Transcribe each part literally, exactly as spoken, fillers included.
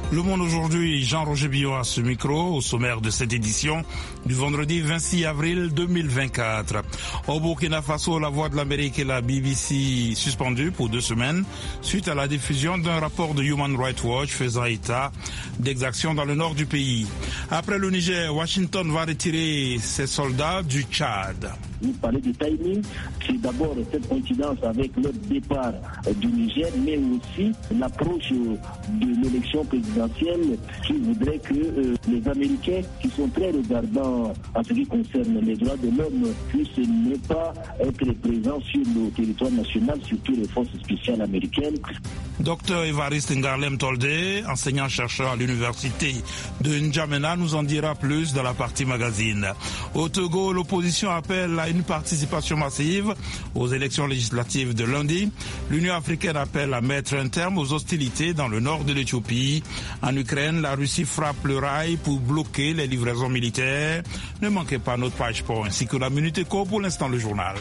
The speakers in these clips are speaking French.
Le Monde aujourd'hui, Jean-Roger Billot à ce micro, au sommaire de cette édition du vendredi vingt-six avril deux mille vingt-quatre. Au Burkina Faso, la Voix de l'Amérique et la B B C suspendues pour deux semaines suite à la diffusion d'un rapport de Human Rights Watch faisant état d'exactions dans le nord du pays. Après le Niger, Washington va retirer ses soldats du Tchad. Vous parlez du timing, c'est d'abord cette coïncidence avec le départ du Niger, mais aussi l'approche de l'élection présidentielle qui voudrait que euh, les Américains, qui sont très regardants en ce qui concerne les droits de l'homme, puissent ne pas être présents sur le territoire national, surtout les forces spéciales américaines. Docteur Évariste Ngarlem Toldé, enseignant-chercheur à l'université de N'Djamena, nous en dira plus dans la partie magazine. Au Togo, l'opposition appelle à une participation massive aux élections législatives de lundi. L'Union africaine appelle à mettre un terme aux hostilités dans le nord de l'Éthiopie. En Ukraine, la Russie frappe le rail pour bloquer les livraisons militaires. Ne manquez pas notre page pour ainsi que la Minute Éco. Pour l'instant, le journal.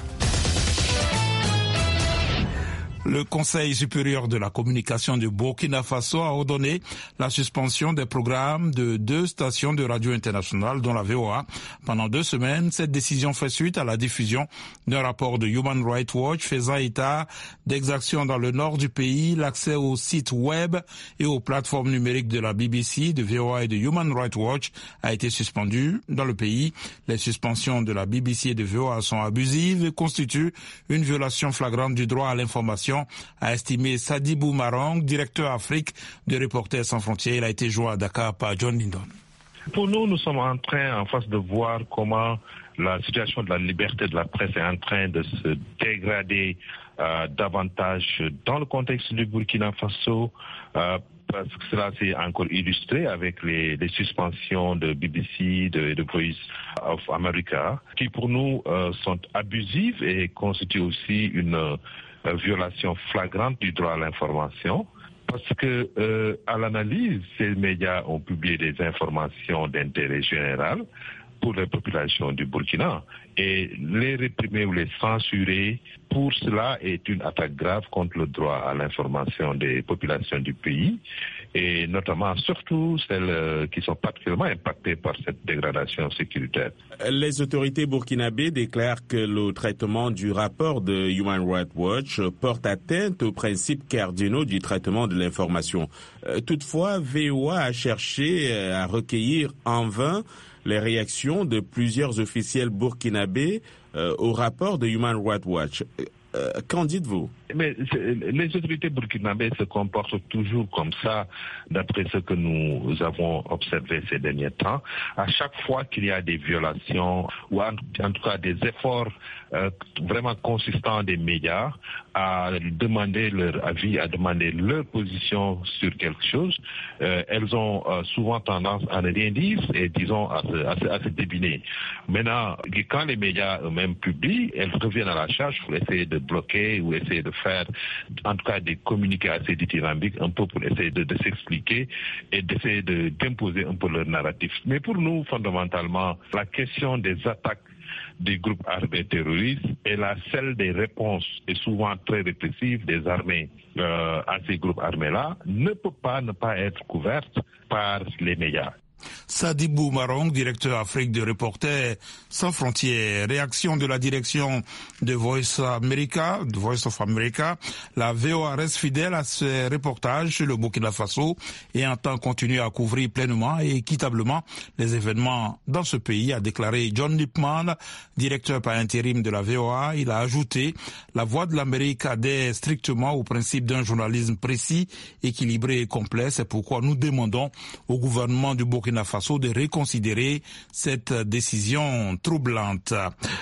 Le Conseil supérieur de la communication du Burkina Faso a ordonné la suspension des programmes de deux stations de radio internationales, dont la V O A, pendant deux semaines. Cette décision fait suite à la diffusion d'un rapport de Human Rights Watch faisant état d'exactions dans le nord du pays. L'accès aux sites web et aux plateformes numériques de la B B C, de V O A et de Human Rights Watch a été suspendu dans le pays. Les suspensions de la B B C et de V O A sont abusives et constituent une violation flagrante du droit à l'information, a estimé Sadibou Marong, directeur Afrique de Reporters sans frontières. Il a été joint à Dakar par John Lindon. Pour nous, nous sommes en train, en face de voir comment la situation de la liberté de la presse est en train de se dégrader euh, davantage dans le contexte du Burkina Faso, euh, parce que cela s'est encore illustré avec les, les suspensions de B B C, de, de Voice of America, qui pour nous euh, sont abusives et constituent aussi une euh, violation flagrante du droit à l'information. Parce que euh, à l'analyse, ces médias ont publié des informations d'intérêt général pour les populations du Burkina, et les réprimer ou les censurer, pour cela est une attaque grave contre le droit à l'information des populations du pays, et notamment surtout celles qui sont particulièrement impactées par cette dégradation sécuritaire. Les autorités burkinabées déclarent que le traitement du rapport de Human Rights Watch porte atteinte aux principes cardinaux du traitement de l'information. Toutefois, V O A a cherché à recueillir en vain les réactions de plusieurs officiels burkinabés euh, au rapport de Human Rights Watch. Euh, qu'en dites-vous? Mais les autorités burkinabées se comportent toujours comme ça, d'après ce que nous avons observé ces derniers temps. À chaque fois qu'il y a des violations, ou en, en tout cas des efforts euh, vraiment consistants des médias à demander leur avis, à demander leur position sur quelque chose, euh, elles ont euh, souvent tendance à ne rien dire et, disons, à se, à se, à se débiner. Maintenant, quand les médias eux-mêmes publient, elles reviennent à la charge pour essayer de bloquer ou essayer de faire en tout cas des communiqués assez dithyrambiques, un peu pour essayer de, de s'expliquer et d'essayer de, d'imposer un peu leur narratif. Mais pour nous, fondamentalement, la question des attaques des groupes armés terroristes et la celle des réponses, et souvent très répressives, des armées euh, à ces groupes armés-là, ne peut pas ne pas être couverte par les médias. Sadibou Marong, directeur Afrique de Reporters sans frontières. Réaction de la direction de Voice America, de Voice of America. La V O A reste fidèle à ses reportages sur le Burkina Faso et entend continuer à couvrir pleinement et équitablement les événements dans ce pays, a déclaré John Lipman, directeur par intérim de la V O A. Il a ajouté: la Voix de l'Amérique adhère strictement au principe d'un journalisme précis, équilibré et complet. C'est pourquoi nous demandons au gouvernement du Burkina Faso de reconsidérer cette décision troublante.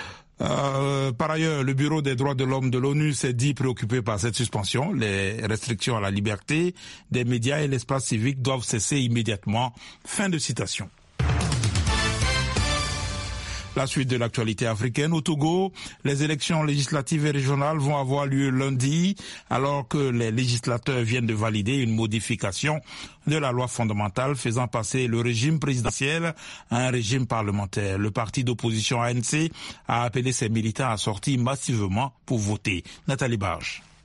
Euh, par ailleurs, le Bureau des droits de l'homme de l'ONU s'est dit préoccupé par cette suspension. Les restrictions à la liberté des médias et l'espace civique doivent cesser immédiatement. Fin de citation. La suite de l'actualité africaine. Au Togo, les élections législatives et régionales vont avoir lieu lundi, alors que les législateurs viennent de valider une modification de la loi fondamentale faisant passer le régime présidentiel à un régime parlementaire. Le parti d'opposition A N C a appelé ses militants à sortir massivement pour voter. Nathalie Barge.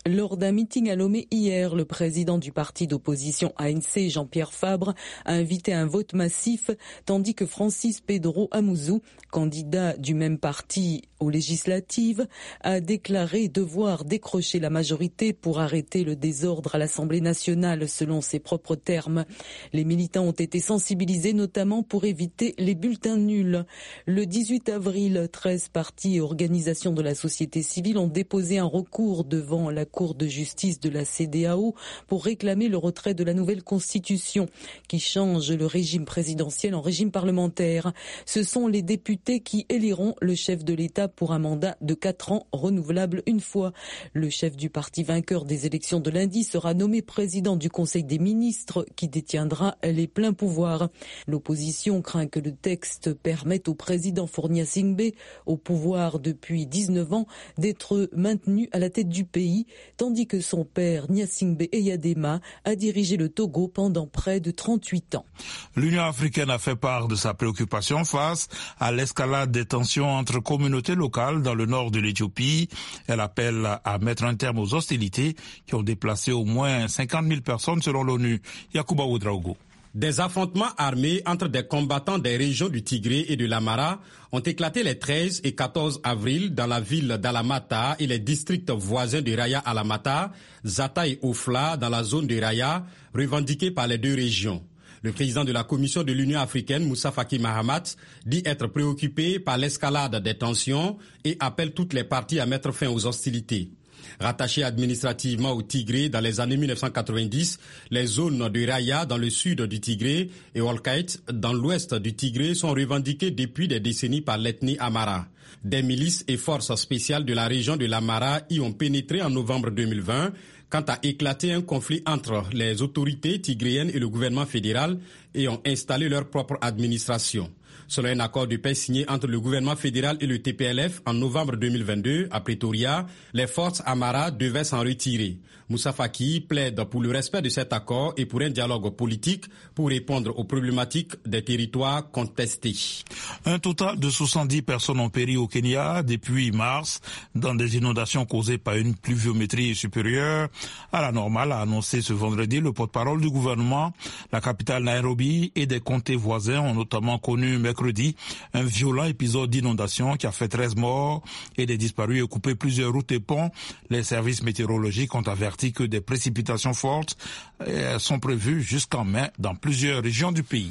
Lors d'un meeting à Lomé hier, le président du parti d'opposition A N C, Jean-Pierre Fabre, a invité un vote massif, tandis que Francis Pedro Amouzou, candidat du même parti aux législatives, a déclaré devoir décrocher la majorité pour arrêter le désordre à l'Assemblée nationale, selon ses propres termes. Les militants ont été sensibilisés notamment pour éviter les bulletins nuls. Le dix-huit avril, treize partis et organisations de la société civile ont déposé un recours devant la Cour de justice de la C E D E A O pour réclamer le retrait de la nouvelle constitution qui change le régime présidentiel en régime parlementaire. Ce sont les députés qui éliront le chef de l'État pour un mandat de quatre ans renouvelable une fois. Le chef du parti vainqueur des élections de lundi sera nommé président du Conseil des ministres qui détiendra les pleins pouvoirs. L'opposition craint que le texte permette au président Faure Gnassingbé, au pouvoir depuis dix-neuf ans, d'être maintenu à la tête du pays, tandis que son père Gnassingbé Eyadema a dirigé le Togo pendant près de trente-huit ans. L'Union africaine a fait part de sa préoccupation face à l'escalade des tensions entre communautés locales dans le nord de l'Éthiopie. Elle appelle à mettre un terme aux hostilités qui ont déplacé au moins cinquante mille personnes selon l'ONU. Yacouba Ouedraogo. Des affrontements armés entre des combattants des régions du Tigré et de l'Amara ont éclaté les treize et quatorze avril dans la ville d'Alamata et les districts voisins de Raya Alamata, Zata et Ofla dans la zone de Raya, revendiquée par les deux régions. Le président de la Commission de l'Union africaine, Moussa Faki Mahamat, dit être préoccupé par l'escalade des tensions et appelle toutes les parties à mettre fin aux hostilités. Rattachées administrativement au Tigré dans les années mille neuf cent quatre-vingt-dix, les zones de Raya dans le sud du Tigré et Walkait dans l'ouest du Tigré sont revendiquées depuis des décennies par l'ethnie Amara. Des milices et forces spéciales de la région de l'Amara y ont pénétré en novembre deux mille vingt quand a éclaté un conflit entre les autorités tigréennes et le gouvernement fédéral et ont installé leur propre administration. Selon un accord de paix signé entre le gouvernement fédéral et le T P L F en novembre deux mille vingt-deux à Pretoria, les forces Amara devaient s'en retirer. Moussa Faki plaide pour le respect de cet accord et pour un dialogue politique pour répondre aux problématiques des territoires contestés. Un total de soixante-dix personnes ont péri au Kenya depuis mars dans des inondations causées par une pluviométrie supérieure à la normale, a annoncé ce vendredi le porte-parole du gouvernement. La capitale Nairobi et des comtés voisins ont notamment connu mercredi un violent épisode d'inondation qui a fait treize morts et des disparus et coupé plusieurs routes et ponts. Les services météorologiques ont averti que des précipitations fortes sont prévues jusqu'en mai dans plusieurs régions du pays.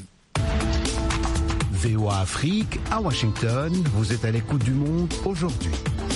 V O A Afrique à Washington, vous êtes à l'écoute du monde aujourd'hui.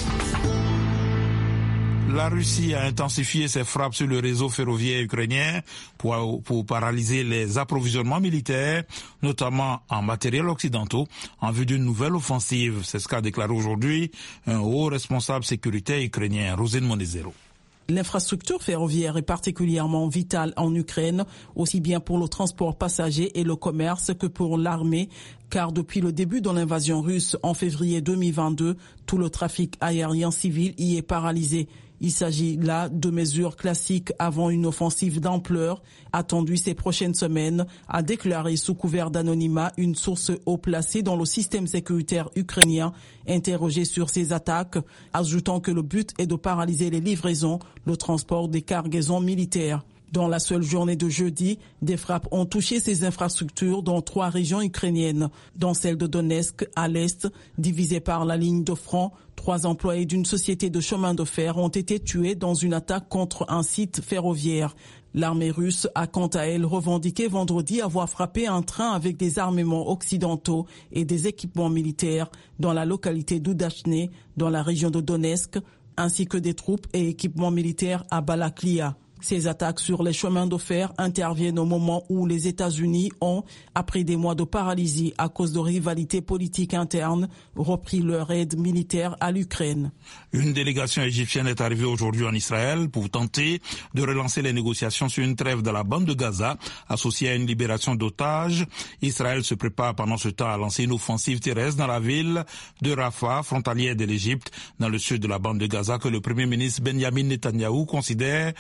La Russie a intensifié ses frappes sur le réseau ferroviaire ukrainien pour, pour paralyser les approvisionnements militaires, notamment en matériel occidentaux, en vue d'une nouvelle offensive. C'est ce qu'a déclaré aujourd'hui un haut responsable sécuritaire ukrainien, Rosine Monezero. L'infrastructure ferroviaire est particulièrement vitale en Ukraine, aussi bien pour le transport passager et le commerce que pour l'armée, car depuis le début de l'invasion russe en février deux mille vingt-deux, tout le trafic aérien civil y est paralysé. Il s'agit là de mesures classiques avant une offensive d'ampleur attendue ces prochaines semaines, a déclaré sous couvert d'anonymat une source haut placée dans le système sécuritaire ukrainien interrogé sur ces attaques, ajoutant que le but est de paralyser les livraisons, le transport des cargaisons militaires. Dans la seule journée de jeudi, des frappes ont touché ces infrastructures dans trois régions ukrainiennes. Dans celle de Donetsk, à l'est, divisée par la ligne de front, trois employés d'une société de chemin de fer ont été tués dans une attaque contre un site ferroviaire. L'armée russe a quant à elle revendiqué vendredi avoir frappé un train avec des armements occidentaux et des équipements militaires dans la localité d'Udachne, dans la région de Donetsk, ainsi que des troupes et équipements militaires à Balaklia. Ces attaques sur les chemins de fer interviennent au moment où les États-Unis ont, après des mois de paralysie à cause de rivalités politiques internes, repris leur aide militaire à l'Ukraine. Une délégation égyptienne est arrivée aujourd'hui en Israël pour tenter de relancer les négociations sur une trêve dans la bande de Gaza associée à une libération d'otages. Israël se prépare pendant ce temps à lancer une offensive terrestre dans la ville de Rafah, frontalière de l'Égypte, dans le sud de la bande de Gaza, que le Premier ministre Benjamin Netanyahou considère comme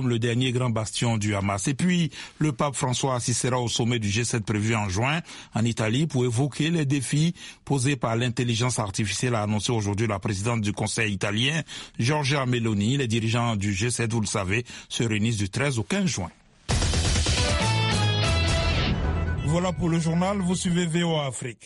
le dernier grand bastion du Hamas. Et puis, le pape François assistera au sommet du G sept prévu en juin en Italie pour évoquer les défis posés par l'intelligence artificielle, a annoncé aujourd'hui la présidente du Conseil italien, Giorgia Meloni. Les dirigeants du G sept, vous le savez, se réunissent du treize au quinze juin. Voilà pour le journal, vous suivez V O A Afrique.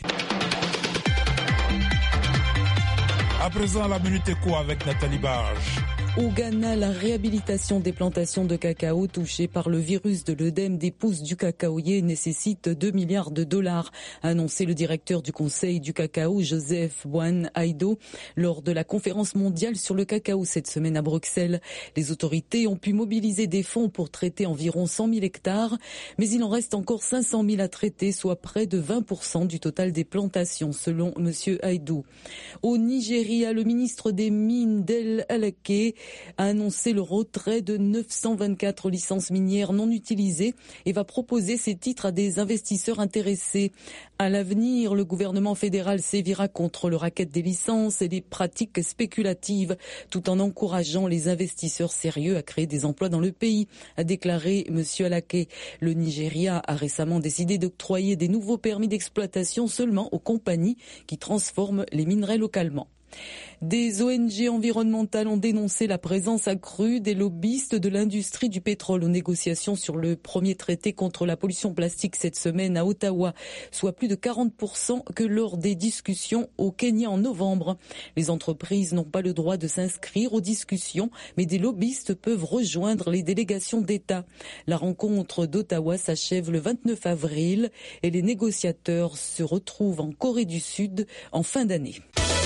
À présent, la Minute Éco avec Nathalie Barge. Au Ghana, la réhabilitation des plantations de cacao touchées par le virus de l'œdème des pousses du cacaoyer nécessite deux milliards de dollars, a annoncé le directeur du Conseil du cacao, Joseph Bwan Aido, lors de la conférence mondiale sur le cacao cette semaine à Bruxelles. Les autorités ont pu mobiliser des fonds pour traiter environ cent mille hectares, mais il en reste encore cinq cent mille à traiter, soit près de vingt pour cent du total des plantations, selon M. Aido. Au Nigeria, le ministre des Mines, Del Alake, a annoncé le retrait de neuf cent vingt-quatre licences minières non utilisées et va proposer ces titres à des investisseurs intéressés. À l'avenir, le gouvernement fédéral sévira contre le racket des licences et les pratiques spéculatives, tout en encourageant les investisseurs sérieux à créer des emplois dans le pays, a déclaré M. Alake. Le Nigeria a récemment décidé d'octroyer des nouveaux permis d'exploitation seulement aux compagnies qui transforment les minerais localement. Des O N G environnementales ont dénoncé la présence accrue des lobbyistes de l'industrie du pétrole aux négociations sur le premier traité contre la pollution plastique cette semaine à Ottawa, soit plus de quarante pour cent que lors des discussions au Kenya en novembre. Les entreprises n'ont pas le droit de s'inscrire aux discussions, mais des lobbyistes peuvent rejoindre les délégations d'État. La rencontre d'Ottawa s'achève le vingt-neuf avril et les négociateurs se retrouvent en Corée du Sud en fin d'année.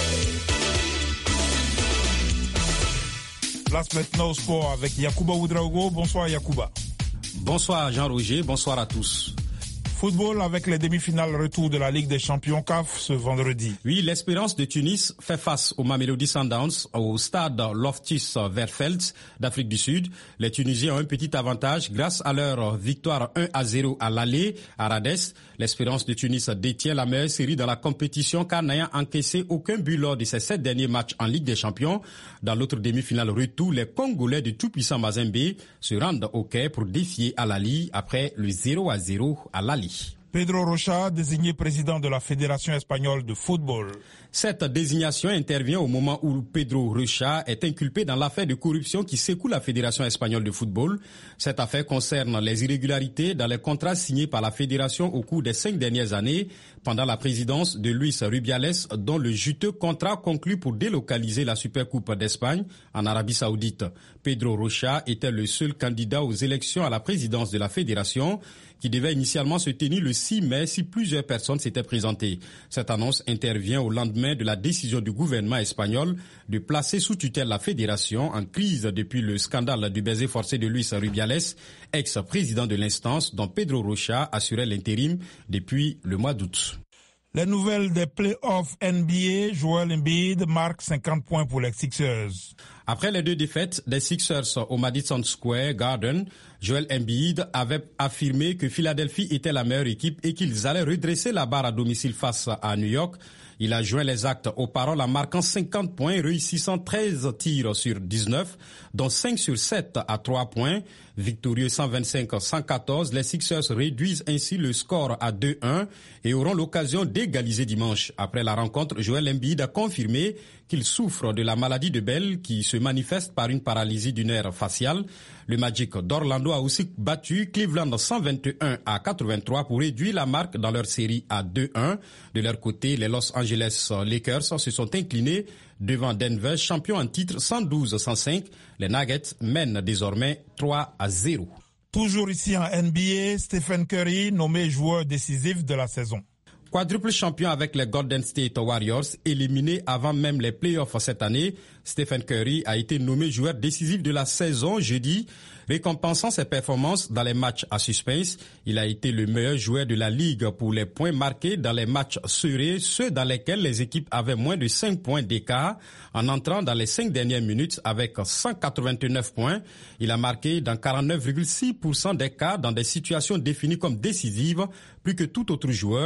Place maintenant au sport avec Yacouba Ouedraogo. Bonsoir Yacouba. Bonsoir Jean-Roger, bonsoir à tous. Football avec les demi-finales retour de la Ligue des Champions C A F ce vendredi. Oui, l'Espérance de Tunis fait face au Mamelodi Sundowns au stade Loftus-Versfeld d'Afrique du Sud. Les Tunisiens ont un petit avantage grâce à leur victoire un à zéro à l'aller à Rades. L'Espérance de Tunis détient la meilleure série dans la compétition car n'ayant encaissé aucun but lors de ses sept derniers matchs en Ligue des Champions. Dans l'autre demi-finale retour, les Congolais du tout-puissant Mazembe se rendent au Caire pour défier Al-Ahly après le zéro à zéro à l'Ali. Pedro Rocha, désigné président de la Fédération espagnole de football. Cette désignation intervient au moment où Pedro Rocha est inculpé dans l'affaire de corruption qui secoue la Fédération espagnole de football. Cette affaire concerne les irrégularités dans les contrats signés par la Fédération au cours des cinq dernières années, pendant la présidence de Luis Rubiales, dont le juteux contrat conclu pour délocaliser la Supercoupe d'Espagne en Arabie Saoudite. Pedro Rocha était le seul candidat aux élections à la présidence de la Fédération, qui devait initialement se tenir le six mai si plusieurs personnes s'étaient présentées. Cette annonce intervient au lendemain de la décision du gouvernement espagnol de placer sous tutelle la fédération en crise depuis le scandale du baiser forcé de Luis Rubiales, ex-président de l'instance dont Pedro Rocha assurait l'intérim depuis le mois d'août. Les nouvelles des playoffs N B A, Joel Embiid marque cinquante points pour les Sixers. Après les deux défaites des Sixers au Madison Square Garden, Joel Embiid avait affirmé que Philadelphie était la meilleure équipe et qu'ils allaient redresser la barre à domicile face à New York. Il a joint les actes aux paroles en marquant cinquante points, réussissant treize tirs sur dix-neuf, dont cinq sur sept à trois points. Victorieux cent vingt-cinq à cent quatorze, les Sixers réduisent ainsi le score à deux un et auront l'occasion d'égaliser dimanche. Après la rencontre, Joel Embiid a confirmé qu'il souffre de la maladie de Bell qui se manifeste par une paralysie du nerf facial. Le Magic d'Orlando a aussi battu Cleveland cent vingt et un à quatre-vingt-trois pour réduire la marque dans leur série à deux un. De leur côté, les Los Angeles Lakers se sont inclinés devant Denver, champion en titre cent douze à cent cinq. Les Nuggets mènent désormais trois à zéro. Toujours ici en N B A, Stephen Curry nommé joueur décisif de la saison. Quadruple champion avec les Golden State Warriors, éliminé avant même les playoffs cette année, Stephen Curry a été nommé joueur décisif de la saison jeudi, récompensant ses performances dans les matchs à suspense. Il a été le meilleur joueur de la ligue pour les points marqués dans les matchs serrés, ceux dans lesquels les équipes avaient moins de cinq points d'écart, en entrant dans les cinq dernières minutes avec cent quatre-vingt-neuf points. Il a marqué dans quarante-neuf virgule six pour cent des cas dans des situations définies comme décisives, plus que tout autre joueur.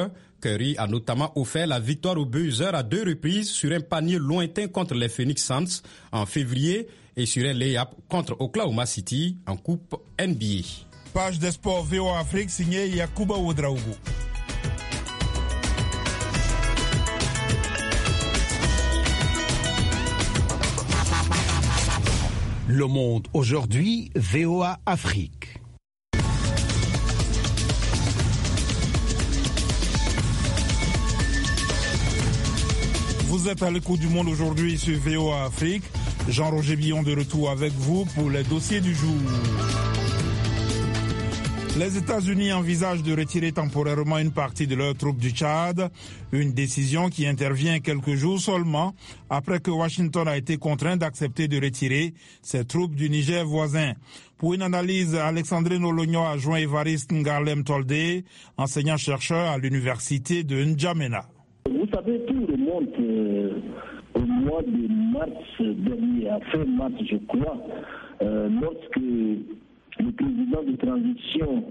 Curry a notamment offert la victoire aux Blazers à deux reprises sur un panier lointain contre les Phoenix Suns en février et sur un lay-up contre Oklahoma City en Coupe N B A. Page des sports V O A Afrique signée Yacouba Ouedraogo. Le Monde aujourd'hui, V O A Afrique. Vous êtes à l'écoute du Monde aujourd'hui sur V O A Afrique. Jean-Roger Billon de retour avec vous pour les dossiers du jour. Les États-Unis envisagent de retirer temporairement une partie de leurs troupes du Tchad, une décision qui intervient quelques jours seulement après que Washington a été contraint d'accepter de retirer ses troupes du Niger voisin. Pour une analyse, Alexandre Nologno a joint Évariste Ngarlem Tolde, enseignant-chercheur à l'université de N'Djamena. Vous savez, tout remonte euh, au mois de mars dernier, à fin mars je crois, euh, lorsque le président de transition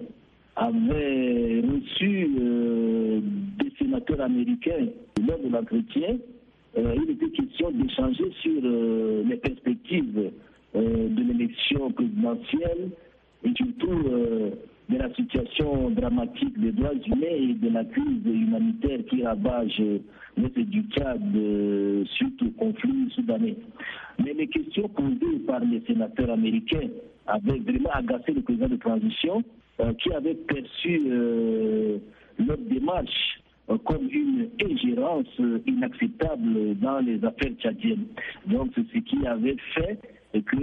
avait reçu euh, des sénateurs américains lors de l'entretien. Euh, il était question d'échanger sur euh, les perspectives euh, de l'élection présidentielle et surtout euh, de la situation dramatique des droits humains et de la crise humanitaire qui ravage l'est du Tchad euh, suite au conflit soudanais. Mais les questions posées par les sénateurs américains avaient vraiment agacé le président de transition euh, qui avait perçu euh, leur démarche euh, comme une ingérence euh, inacceptable dans les affaires tchadiennes. Donc c'est ce qui avait fait que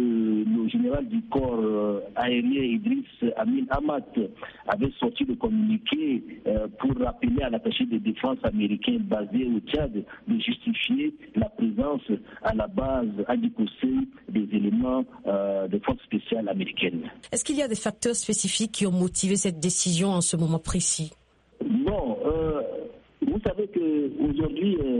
le général du corps euh, aérien Idriss Amin Hamad avait sorti le communiqué euh, pour rappeler à l'attaché de défense américain basé au Tchad de justifier la présence à la base à Dikosei des éléments euh, de forces spéciales américaines. Est-ce qu'il y a des facteurs spécifiques qui ont motivé cette décision en ce moment précis? Non, euh, vous savez qu'aujourd'hui, euh,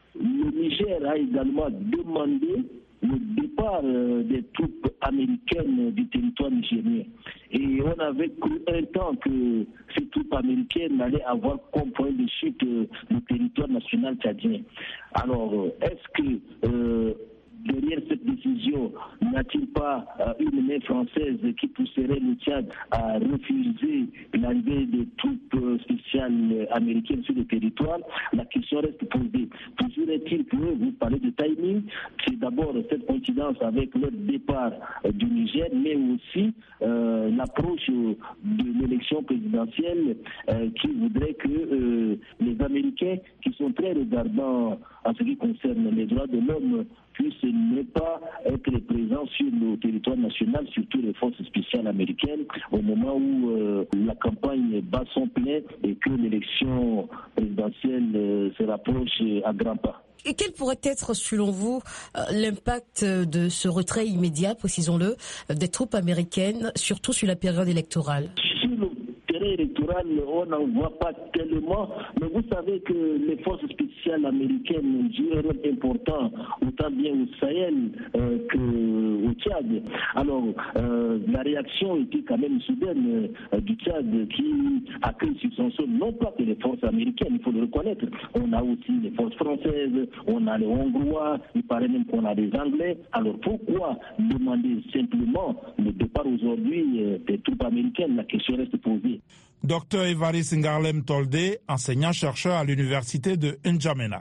le Niger a également demandé le départ euh, des troupes américaines du territoire nigérien. Et on avait cru un temps que ces troupes américaines allaient avoir comme point de chute euh, le territoire national tchadien. Alors, euh, est-ce que euh, derrière cette décision, n'y a-t-il pas euh, une main française qui pousserait le Tchad à refuser l'arrivée des troupes euh, spéciales américaines sur le territoire? La question reste posée. Toujours est-il que vous parlez de timing, c'est d'abord cette coïncidence avec le départ euh, du Niger, mais aussi euh, l'approche de l'élection présidentielle euh, qui voudrait que euh, les Américains, qui sont très regardants en ce qui concerne les droits de l'homme, puissent ne pas être présents sur le territoire national, surtout les forces spéciales américaines, au moment où euh, la campagne bat son plein et que l'élection présidentielle euh, se rapproche à grands pas. Et quel pourrait être, selon vous, l'impact de ce retrait immédiat, précisons-le, des troupes américaines, surtout sur la période électorale? Sur le terrain électoral, on n'en voit pas tellement, mais vous savez que les forces spéciales américaines jouent un rôle important, autant bien au Sahel euh, qu'au Tchad. Alors, euh, la réaction était quand même soudaine euh, du Tchad qui accueille sur son sol non pas que les forces américaines, il faut le reconnaître. On a aussi les forces françaises, on a les Hongrois, il paraît même qu'on a des Anglais. Alors pourquoi demander simplement le départ aujourd'hui euh, des troupes américaines? La question reste posée. Docteur Évariste Ngarlem Tolde, enseignant-chercheur à l'université de N'Djamena.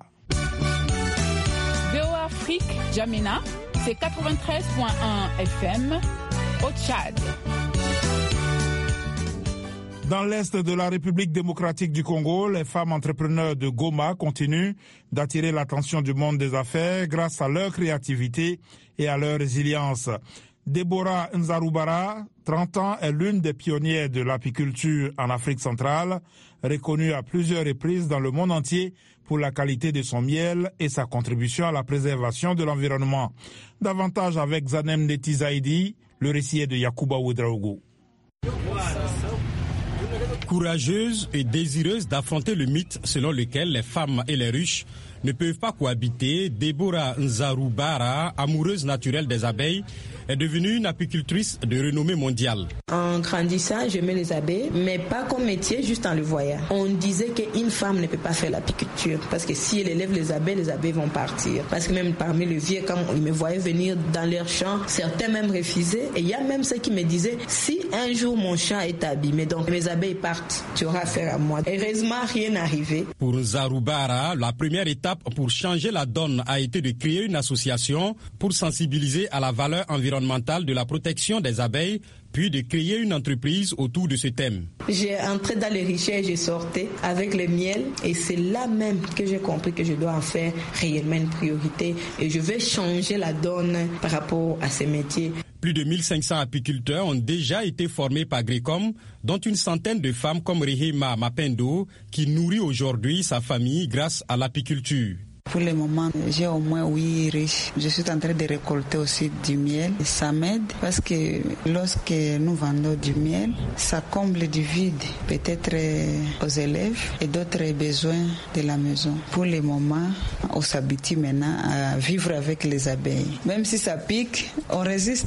V O A Afrique, N'Djamena, c'est quatre-vingt-treize virgule un F M au Tchad. Dans l'est de la République démocratique du Congo, les femmes entrepreneurs de Goma continuent d'attirer l'attention du monde des affaires grâce à leur créativité et à leur résilience. Deborah Nzarubara, trente ans, est l'une des pionnières de l'apiculture en Afrique centrale, reconnue à plusieurs reprises dans le monde entier pour la qualité de son miel et sa contribution à la préservation de l'environnement. Davantage avec Zanem Neti Zaidi, le récit est de Yacouba Ouedraogo. Courageuse et désireuse d'affronter le mythe selon lequel les femmes et les riches ne peuvent pas cohabiter. Deborah Nzarubara, amoureuse naturelle des abeilles, est devenue une apicultrice de renommée mondiale. En grandissant, j'aimais les abeilles, mais pas comme métier, juste en le voyant. On disait qu'une femme ne peut pas faire l'apiculture, parce que si elle élève les abeilles, les abeilles vont partir. Parce que même parmi les vieux, quand ils me voyaient venir dans leur champ, certains même refusaient. Et il y a même ceux qui me disaient, si un jour mon champ est abîmé, donc mes abeilles partent, tu auras affaire à moi. Heureusement, rien n'est arrivé. Pour Zarubara, la première étape pour changer la donne a été de créer une association pour sensibiliser à la valeur environnementale de la protection des abeilles, puis de créer une entreprise autour de ce thème. J'ai entré dans les richesses, j'ai sorti avec le miel et c'est là même que j'ai compris que je dois en faire réellement une priorité et je vais changer la donne par rapport à ces métiers. Plus de mille cinq cents apiculteurs ont déjà été formés par Gricom, dont une centaine de femmes comme Rehema Mapendo, qui nourrit aujourd'hui sa famille grâce à l'apiculture. Pour le moment, j'ai au moins huit riches. Je suis en train de récolter aussi du miel. Ça m'aide parce que lorsque nous vendons du miel, ça comble du vide, peut-être aux élèves et d'autres besoins de la maison. Pour le moment, on s'habitue maintenant à vivre avec les abeilles. Même si ça pique, on résiste.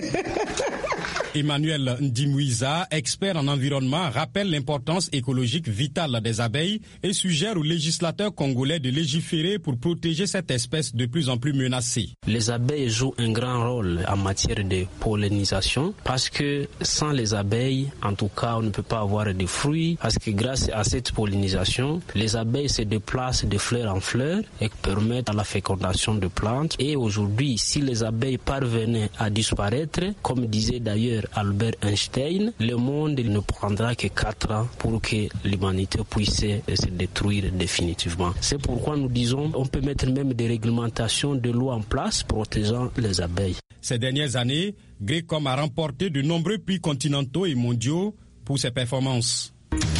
Emmanuel Ndimouiza, expert en environnement, rappelle l'importance écologique vitale des abeilles et suggère aux législateurs congolais de légiférer pour protéger cette espèce de plus en plus menacée. Les abeilles jouent un grand rôle en matière de pollinisation parce que sans les abeilles, en tout cas, on ne peut pas avoir de fruits parce que grâce à cette pollinisation, les abeilles se déplacent de fleur en fleur et permettent la fécondation de plantes. Et aujourd'hui, si les abeilles parvenaient à disparaître, comme disait d'ailleurs Albert Einstein, le monde ne prendra que quatre ans pour que l'humanité puisse se détruire définitivement. C'est pourquoi nous disons on peut mettre même des réglementations de loi en place protégeant les abeilles. Ces dernières années, Gricom a remporté de nombreux prix continentaux et mondiaux pour ses performances.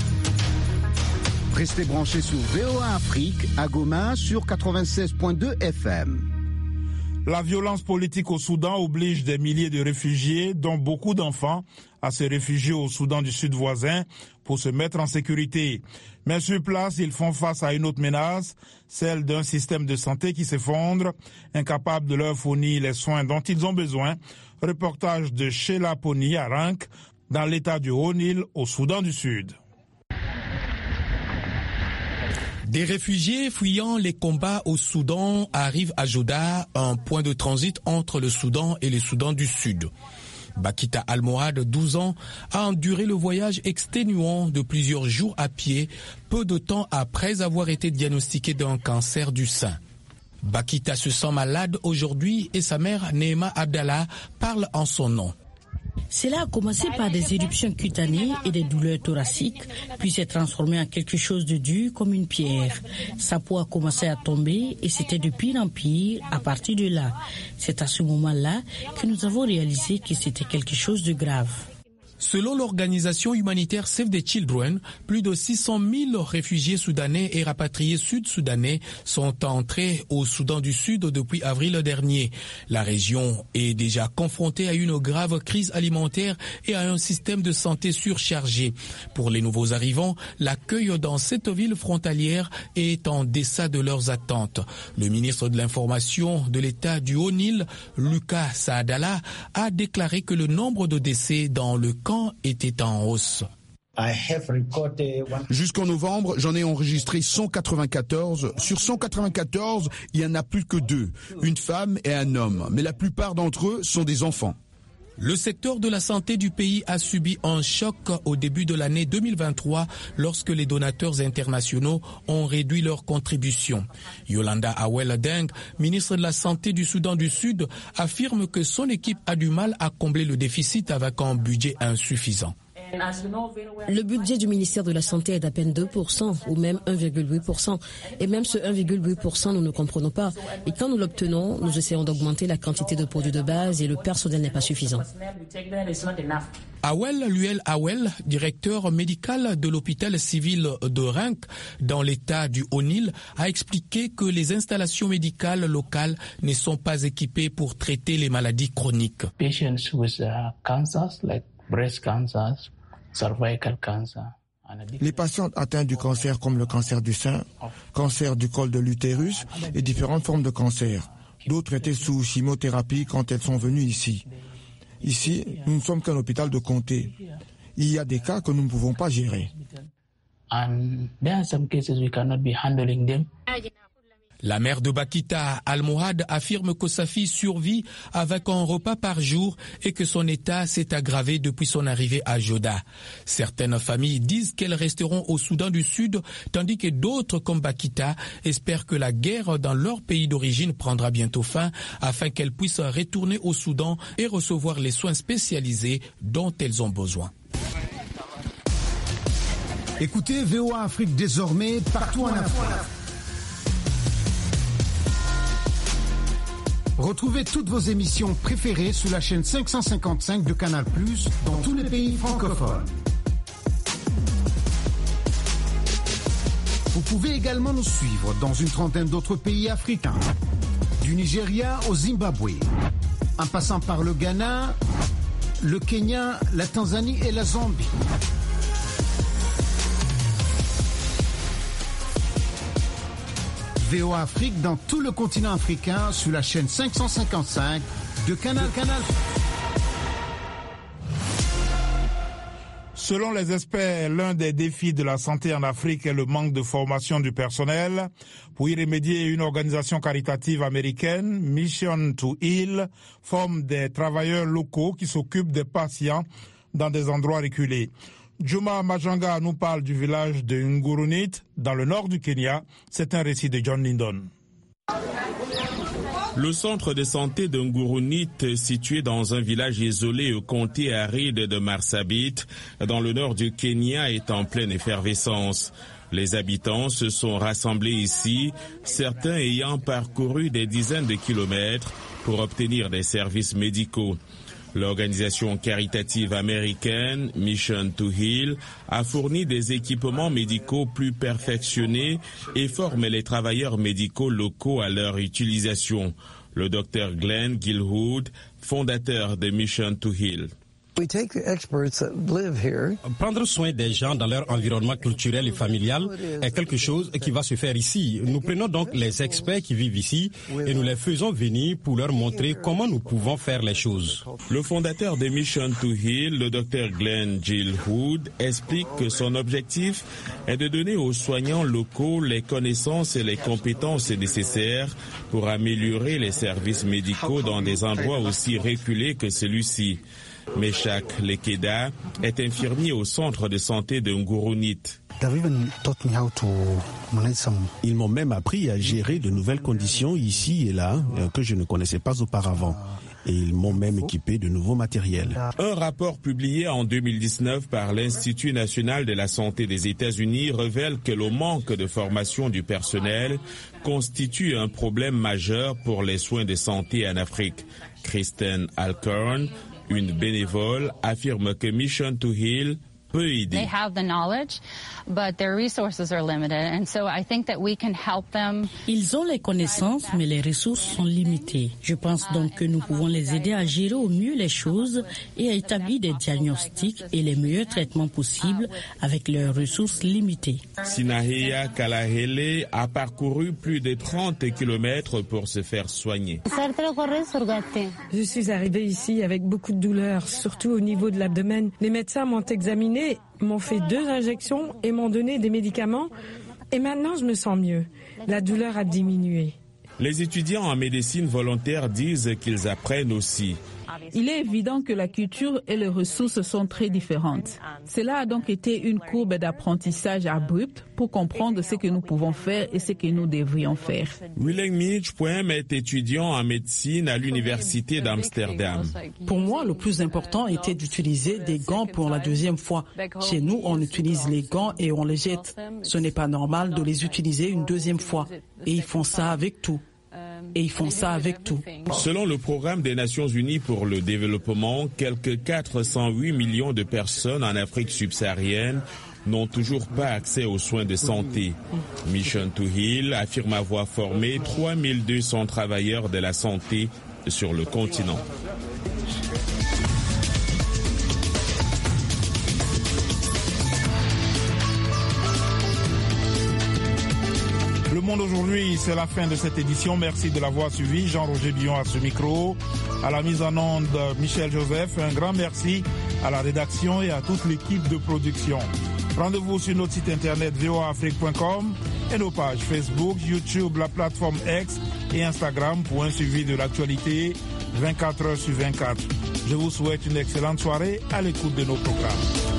Restez branchés sur V O A Afrique à Goma sur quatre-vingt-seize virgule deux F M. La violence politique au Soudan oblige des milliers de réfugiés, dont beaucoup d'enfants, à se réfugier au Soudan du Sud voisin pour se mettre en sécurité. Mais sur place, ils font face à une autre menace, celle d'un système de santé qui s'effondre, incapable de leur fournir les soins dont ils ont besoin. Reportage de Sheila Pony à Rank, dans l'état du Haut-Nil, au Soudan du Sud. Des réfugiés fuyant les combats au Soudan arrivent à Joda, un point de transit entre le Soudan et le Soudan du Sud. Bakita Almohad, douze ans, a enduré le voyage exténuant de plusieurs jours à pied, peu de temps après avoir été diagnostiqué d'un cancer du sein. Bakita se sent malade aujourd'hui et sa mère, Neema Abdallah, parle en son nom. Cela a commencé par des éruptions cutanées et des douleurs thoraciques, puis s'est transformé en quelque chose de dur comme une pierre. Sa peau a commencé à tomber et c'était de pire en pire à partir de là. C'est à ce moment-là que nous avons réalisé que c'était quelque chose de grave. Selon l'organisation humanitaire Save the Children, plus de six cent mille réfugiés soudanais et rapatriés sud-soudanais sont entrés au Soudan du Sud depuis avril dernier. La région est déjà confrontée à une grave crise alimentaire et à un système de santé surchargé. Pour les nouveaux arrivants, l'accueil dans cette ville frontalière est en deçà de leurs attentes. Le ministre de l'Information de l'État du Haut-Nil, Lucas Saadala, a déclaré que le nombre de décès dans le camp était en hausse. Jusqu'en novembre, j'en ai enregistré cent quatre-vingt-quatorze. Sur cent quatre-vingt-quatorze, il n'y en a plus que deux, une femme et un homme. Mais la plupart d'entre eux sont des enfants. Le secteur de la santé du pays a subi un choc au début de l'année deux mille vingt-trois lorsque les donateurs internationaux ont réduit leurs contributions. Yolanda Awel-Deng, ministre de la Santé du Soudan du Sud, affirme que son équipe a du mal à combler le déficit avec un budget insuffisant. Le budget du ministère de la Santé est d'à peine deux pour cent ou même un virgule huit pour cent. Et même ce un virgule huit pour cent, nous ne comprenons pas. Et quand nous l'obtenons, nous essayons d'augmenter la quantité de produits de base et le personnel n'est pas suffisant. Awel Luel Awel, directeur médical de l'hôpital civil de Rank, dans l'état du Haut-Nil, a expliqué que les installations médicales locales ne sont pas équipées pour traiter les maladies chroniques. Patients with uh, cancers like breast cancer, cervical cancer. Les patientes atteintes du cancer comme le cancer du sein, cancer du col de l'utérus et différentes formes de cancer. D'autres étaient sous chimiothérapie quand elles sont venues ici. Ici, nous ne sommes qu'un hôpital de comté. Il y a des cas que nous ne pouvons pas gérer. La mère de Bakita, Al-Mohad, affirme que sa fille survit avec un repas par jour et que son état s'est aggravé depuis son arrivée à Joda. Certaines familles disent qu'elles resteront au Soudan du Sud, tandis que d'autres, comme Bakita, espèrent que la guerre dans leur pays d'origine prendra bientôt fin afin qu'elles puissent retourner au Soudan et recevoir les soins spécialisés dont elles ont besoin. Écoutez V O A Afrique désormais partout en Afrique. Retrouvez toutes vos émissions préférées sur la chaîne cinq cent cinquante-cinq de Canal plus, dans tous les pays francophones. Vous pouvez également nous suivre dans une trentaine d'autres pays africains, du Nigeria au Zimbabwe, en passant par le Ghana, le Kenya, la Tanzanie et la Zambie. V O A Afrique dans tout le continent africain sur la chaîne cinq cent cinquante-cinq de Canal Canal. Selon les experts, l'un des défis de la santé en Afrique est le manque de formation du personnel. Pour y remédier, une organisation caritative américaine, Mission to Heal, forme des travailleurs locaux qui s'occupent des patients dans des endroits reculés. Juma Majanga nous parle du village de Ngurunit, dans le nord du Kenya. C'est un récit de John Lindon. Le centre de santé de Ngurunit, situé dans un village isolé au comté aride de Marsabit, dans le nord du Kenya, est en pleine effervescence. Les habitants se sont rassemblés ici, certains ayant parcouru des dizaines de kilomètres pour obtenir des services médicaux. L'organisation caritative américaine Mission to Heal a fourni des équipements médicaux plus perfectionnés et forme les travailleurs médicaux locaux à leur utilisation. Le docteur Glenn Gilhood, fondateur de Mission to Heal. Prendre soin des gens dans leur environnement culturel et familial est quelque chose qui va se faire ici. Nous prenons donc les experts qui vivent ici et nous les faisons venir pour leur montrer comment nous pouvons faire les choses. Le fondateur de Mission to Heal, le docteur Glenn Gilhood, explique que son objectif est de donner aux soignants locaux les connaissances et les compétences nécessaires pour améliorer les services médicaux dans des endroits aussi reculés que celui-ci. Meshak Lekeda est infirmier au centre de santé de Ngurunit. Ils m'ont même appris à gérer de nouvelles conditions ici et là que je ne connaissais pas auparavant. Et ils m'ont même équipé de nouveaux matériels. Un rapport publié en deux mille dix-neuf par l'Institut national de la santé des États-Unis révèle que le manque de formation du personnel constitue un problème majeur pour les soins de santé en Afrique. Kristen Alcorn, une bénévole, affirme que Mission to Heal peut aider. They have the knowledge, but their resources are limited, and so I think that we can help them. Ils ont les connaissances, mais les ressources sont limitées. Je pense donc que nous pouvons les aider à gérer au mieux les choses et à établir des diagnostics et les meilleurs traitements possibles avec leurs ressources limitées. Sinahia Kalahele a parcouru plus de trente kilomètres pour se faire soigner. Je suis arrivée ici avec beaucoup de douleurs, surtout au niveau de l'abdomen. Les médecins m'ont examiné, m'ont fait deux injections et m'ont donné des médicaments. Et maintenant, je me sens mieux. La douleur a diminué. Les étudiants en médecine volontaire disent qu'ils apprennent aussi. Il est évident que la culture et les ressources sont très différentes. Cela a donc été une courbe d'apprentissage abrupte pour comprendre ce que nous pouvons faire et ce que nous devrions faire. Willem Mitchpoem est étudiant en médecine à l'université d'Amsterdam. Pour moi, le plus important était d'utiliser des gants pour la deuxième fois. Chez nous, on utilise les gants et on les jette. Ce n'est pas normal de les utiliser une deuxième fois. Et ils font ça avec tout. Et ils font ça avec tout. Selon le programme des Nations Unies pour le développement, quelques quatre cent huit millions de personnes en Afrique subsaharienne n'ont toujours pas accès aux soins de santé. Mission to Heal affirme avoir formé trois mille deux cents travailleurs de la santé sur le continent. Le Monde aujourd'hui, c'est la fin de cette édition. Merci de l'avoir suivi. Jean-Roger Billon à ce micro. À la mise en onde, Michel Joseph. Un grand merci à la rédaction et à toute l'équipe de production. Rendez-vous sur notre site internet v o a afrique point com et nos pages Facebook, YouTube, la plateforme X et Instagram pour un suivi de l'actualité vingt-quatre heures sur vingt-quatre. Je vous souhaite une excellente soirée à l'écoute de nos programmes.